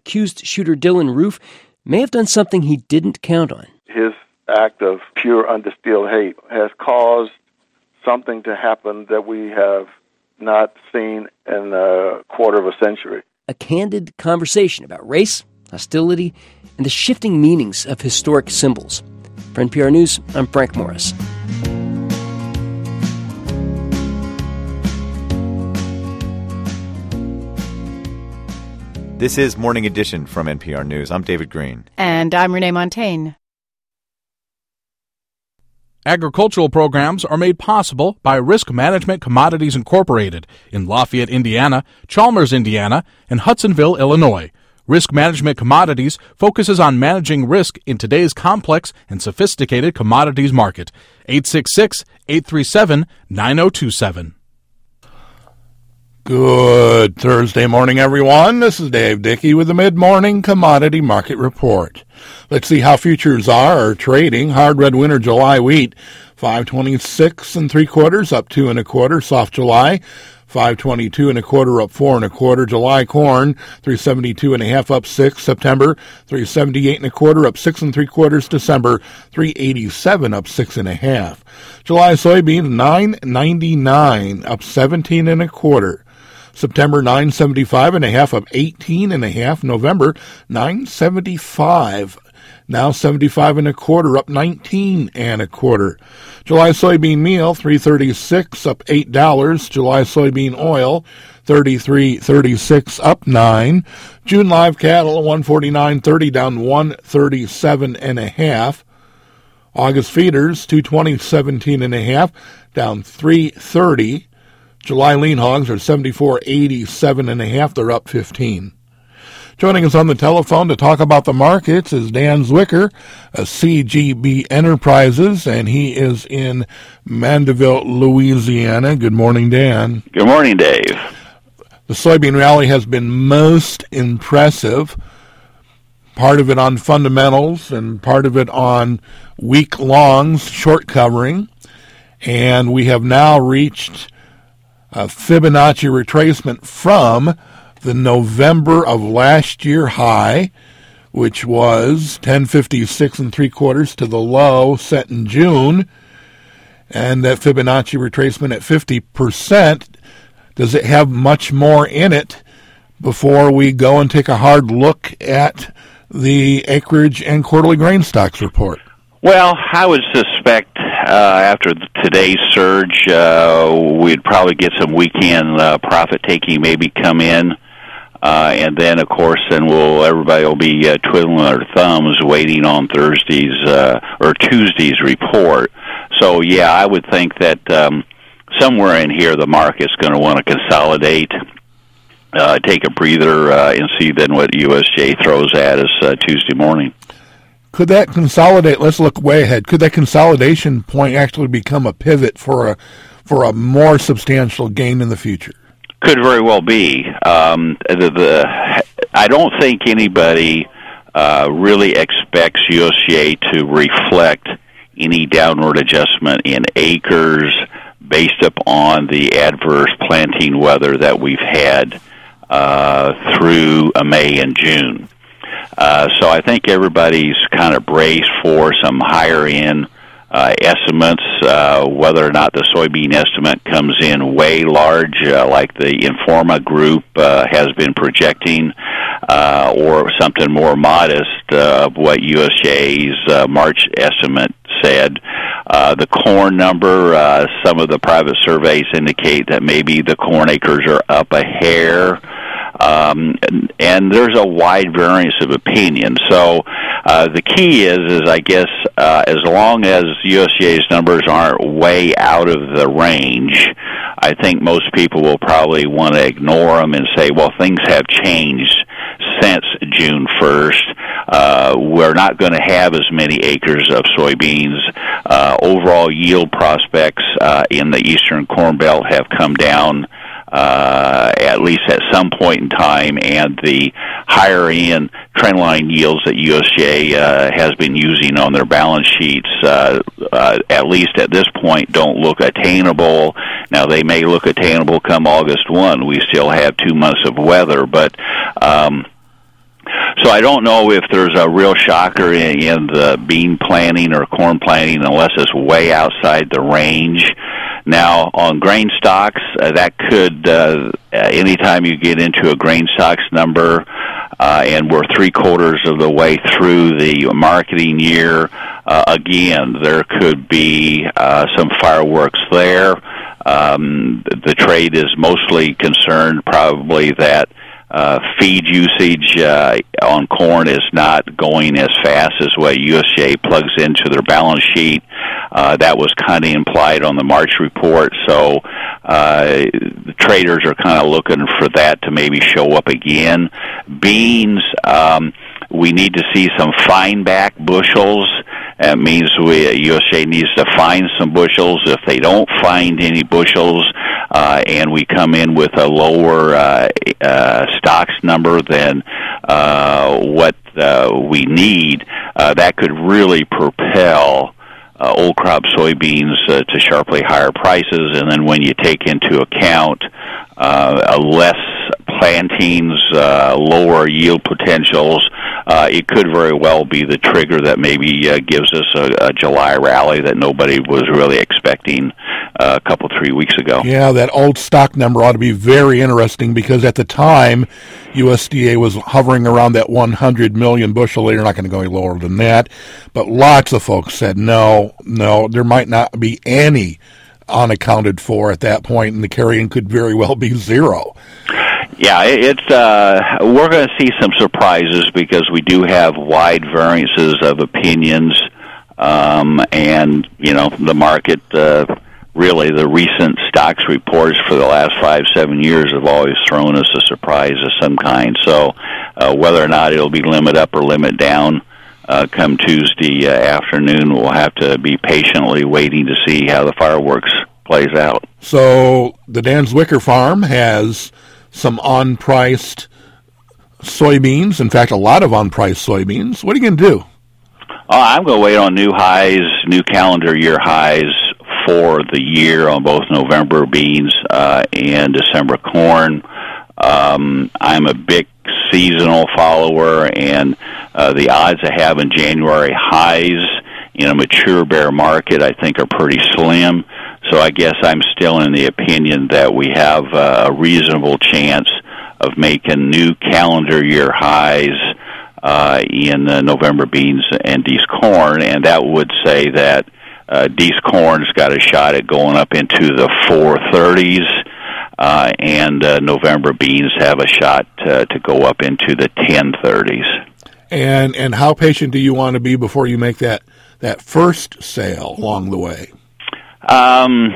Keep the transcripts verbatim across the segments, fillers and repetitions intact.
accused shooter Dylan Roof may have done something he didn't count on. His act of pure undistilled hate has caused something to happen that we have not seen in a quarter of a century. A candid conversation about race, hostility, and the shifting meanings of historic symbols. For N P R News, I'm Frank Morris. This is Morning Edition from N P R News. I'm David Green. And I'm Renee Montaigne. Agricultural programs are made possible by Risk Management Commodities Incorporated in Lafayette, Indiana, Chalmers, Indiana, and Hudsonville, Illinois. Risk Management Commodities focuses on managing risk in today's complex and sophisticated commodities market. eight six six, eight three seven, nine zero two seven. Good Thursday morning, everyone. This is Dave Dickey with the Mid-Morning Commodity Market Report. Let's see how futures are trading. Hard red winter July wheat, five twenty-six and three quarters, up two and a quarter. Soft July, five twenty-two and a quarter, up four and a quarter. July corn, three seventy-two and a half, up six. September, three seventy-eight and a quarter, up six and three quarters. December, three eighty-seven, up six and a half. July soybeans, nine ninety-nine, up seventeen and a quarter. September, nine seventy-five and a half, up eighteen and a half. November, nine seventy-five, now seventy-five and a quarter, up nineteen and a quarter. July soybean meal, three thirty-six, up eight dollars. July soybean oil, thirty-three thirty-six, up nine. June live cattle, one forty-nine thirty, down one thirty-seven and a half. August feeders, two twenty seventeen and a half, down three thirty. July lean hogs are seventy-four eighty-seven and a half. They're up fifteen. Joining us on the telephone to talk about the markets is Dan Zwicker of C G B Enterprises, and he is in Mandeville, Louisiana. Good morning, Dan. Good morning, Dave. The soybean rally has been most impressive. Part of it on fundamentals and part of it on week longs, short covering. And we have now reached a Fibonacci retracement from the November of last year high, which was ten fifty-six and three quarters, to the low set in June. And that Fibonacci retracement at fifty percent, does it have much more in it before we go and take a hard look at the acreage and quarterly grain stocks report? Well, I would suspect uh, after today's surge, uh, we'd probably get some weekend uh, profit-taking maybe come in. Uh, and then, of course, then we'll everybody will be uh, twiddling their thumbs waiting on Thursday's uh, or Tuesday's report. So, yeah, I would think that um, somewhere in here the market's going to want to consolidate, uh, take a breather, uh, and see then what U S J throws at us uh, Tuesday morning. Could that consolidate, let's look way ahead, could that consolidation point actually become a pivot for a for a more substantial gain in the future? Could very well be. Um, the, the I don't think anybody uh, really expects U S J to reflect any downward adjustment in acres based upon the adverse planting weather that we've had uh, through May and June. Uh, so I think everybody's kind of braced for some higher-end uh, estimates, uh, whether or not the soybean estimate comes in way large, uh, like the Informa group uh, has been projecting, uh, or something more modest uh, of what U S J's uh, March estimate said. Uh, the corn number, uh, some of the private surveys indicate that maybe the corn acres are up a hair. Um, and, and there's a wide variance of opinion. So uh, the key is, is I guess, uh, as long as U S D A's numbers aren't way out of the range, I think most people will probably want to ignore them and say, well, things have changed since June first. Uh, we're not going to have as many acres of soybeans. Uh, overall yield prospects uh, in the Eastern Corn Belt have come down Uh, at least at some point in time, and the higher-end trendline yields that U S J uh, has been using on their balance sheets, uh, uh, at least at this point, don't look attainable. Now, they may look attainable come August first. We still have two months of weather, but um, So I don't know if there's a real shocker in, in the bean planting or corn planting unless it's way outside the range. Now, on grain stocks, uh, that could, uh, anytime you get into a grain stocks number, uh, and we're three quarters of the way through the marketing year, uh, again, there could be uh, some fireworks there. Um, the trade is mostly concerned probably that Uh, feed usage uh, on corn is not going as fast as what U S D A plugs into their balance sheet. Uh, that was kind of implied on the March report, so uh, the traders are kind of looking for that to maybe show up again. Beans, um, we need to see some fine back bushels. That means we, U S D A needs to find some bushels. If they don't find any bushels, uh, and we come in with a lower uh, uh, stocks number than uh, what uh, we need, uh, that could really propel uh, old crop soybeans uh, to sharply higher prices. And then when you take into account uh, a less plantings, uh, lower yield potentials, uh, it could very well be the trigger that maybe uh, gives us a, a July rally that nobody was really expecting uh, a couple, three weeks ago. Yeah, that old stock number ought to be very interesting because at the time, U S D A was hovering around that one hundred million bushel. They're not going to go any lower than that. But lots of folks said, no, no, there might not be any unaccounted for at that point, and the carrying could very well be zero. Yeah, it's uh, we're going to see some surprises because we do have wide variances of opinions, um, and you know the market. Uh, really, the recent stocks reports for the last five, seven years have always thrown us a surprise of some kind. So, uh, whether or not it'll be limit up or limit down uh, come Tuesday uh, afternoon, we'll have to be patiently waiting to see how the fireworks plays out. So, the Dan Zwicker farm has some unpriced soybeans. In fact, a lot of unpriced soybeans. What are you going to do? Oh, I'm going to wait on new highs, new calendar year highs for the year on both November beans uh, and December corn. Um, I'm a big seasonal follower, and uh, the odds of having January highs in a mature bear market, I think, are pretty slim. So I guess I'm still in the opinion that we have uh, a reasonable chance of making new calendar year highs uh, in uh, November beans and Dees corn, and that would say that uh, Dees corn's got a shot at going up into the four thirties, uh, and uh, November beans have a shot uh, to go up into the ten thirties. And and how patient do you want to be before you make that, that first sale along the way? Um,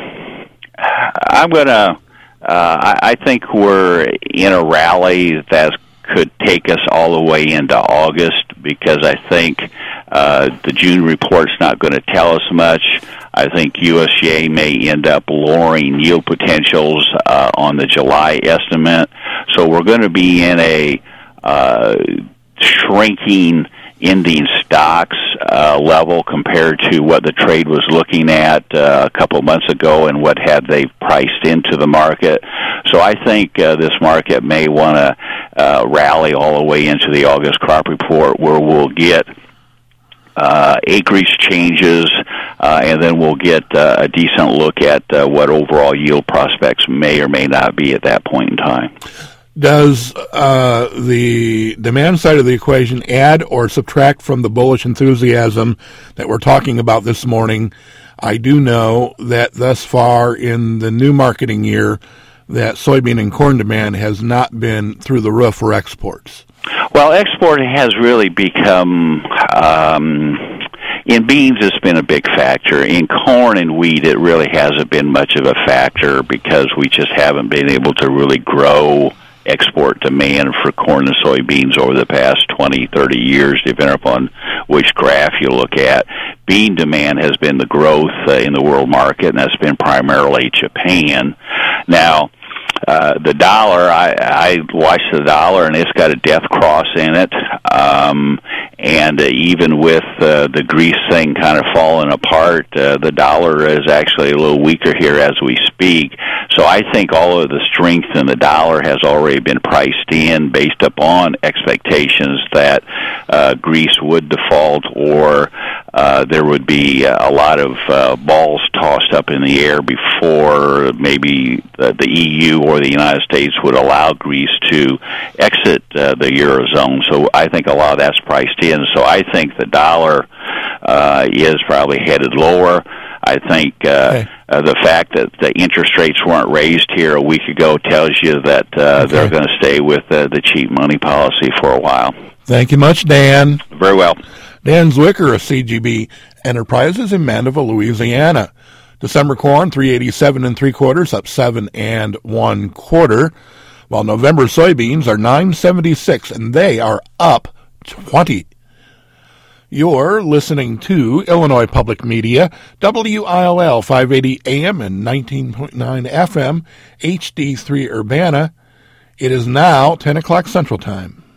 I'm gonna. Uh, I, I think we're in a rally that could take us all the way into August because I think uh, the June report's not going to tell us much. I think U S D A may end up lowering yield potentials uh, on the July estimate. So we're going to be in a uh, shrinking ending stocks uh, level compared to what the trade was looking at uh, a couple months ago and what had they priced into the market. So I think uh, this market may want to uh, rally all the way into the August crop report where we'll get uh, acreage changes uh, and then we'll get uh, a decent look at uh, what overall yield prospects may or may not be at that point in time. Does uh, the demand side of the equation add or subtract from the bullish enthusiasm that we're talking about this morning? I do know that thus far in the new marketing year that soybean and corn demand has not been through the roof for exports. Well, export has really become, um, in beans it's been a big factor. In corn and wheat it really hasn't been much of a factor because we just haven't been able to really grow export demand for corn and soybeans over the past twenty, thirty years, depending upon which graph you look at. Bean demand has been the growth uh, in the world market, and that's been primarily Japan. Now, uh, the dollar, I, I watched the dollar, and it's got a death cross in it. Um, and uh, even with uh, the Greece thing kind of falling apart, uh, the dollar is actually a little weaker here as we speak. so I think all of the strength in the dollar has already been priced in based upon expectations that uh, Greece would default, or uh, there would be a lot of uh, balls tossed up in the air before maybe the, the E U or the United States would allow Greece to exit uh, the Eurozone. So I think a lot of that's priced in. So I think the dollar uh, is probably headed lower. I think uh, okay. uh, the fact that the interest rates weren't raised here a week ago tells you that uh, okay. they're going to stay with uh, the cheap money policy for a while. Thank you much, Dan. Very well. Dan Zwicker of C G B Enterprises in Mandeville, Louisiana. December corn, three eighty-seven and three quarters, up seven and one quarter, while November soybeans are nine seventy-six, and they are up twenty. You're listening to Illinois Public Media, W I L L five eighty A M and nineteen point nine F M, H D three Urbana. It is now ten o'clock Central Time.